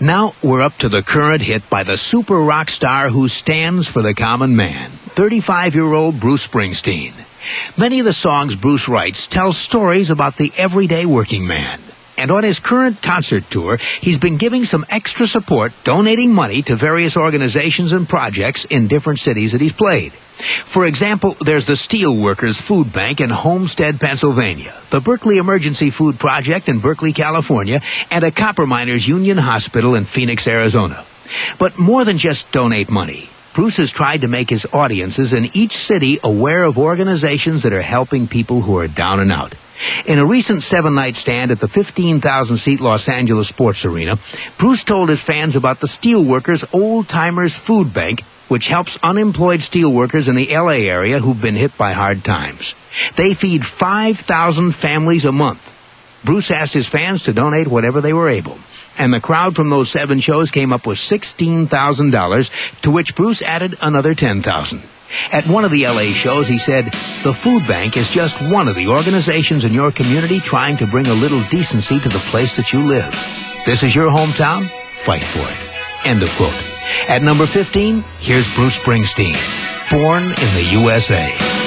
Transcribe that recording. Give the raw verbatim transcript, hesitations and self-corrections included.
Now we're up to the current hit by the super rock star who stands for the common man, thirty-five-year-old Bruce Springsteen. Many of the songs Bruce writes tell stories about the everyday working man. And on his current concert tour, he's been giving some extra support, donating money to various organizations and projects in different cities that he's played. For example, there's the Steelworkers Food Bank in Homestead, Pennsylvania, the Berkeley Emergency Food Project in Berkeley, California, and a Copper Miners Union Hospital in Phoenix, Arizona. But more than just donate money, Bruce has tried to make his audiences in each city aware of organizations that are helping people who are down and out. In a recent seven-night stand at the fifteen thousand seat Los Angeles Sports Arena, Bruce told his fans about the Steelworkers Old Timers Food Bank, which helps unemployed steelworkers in the L A area who've been hit by hard times. They feed five thousand families a month. Bruce asked his fans to donate whatever they were able, and the crowd from those seven shows came up with sixteen thousand dollars, to which Bruce added another ten thousand dollars. At one of the L A shows, he said, "The food bank is just one of the organizations in your community trying to bring a little decency to the place that you live. This is your hometown? Fight for it." End of quote. At number fifteen, here's Bruce Springsteen, Born in the U S A.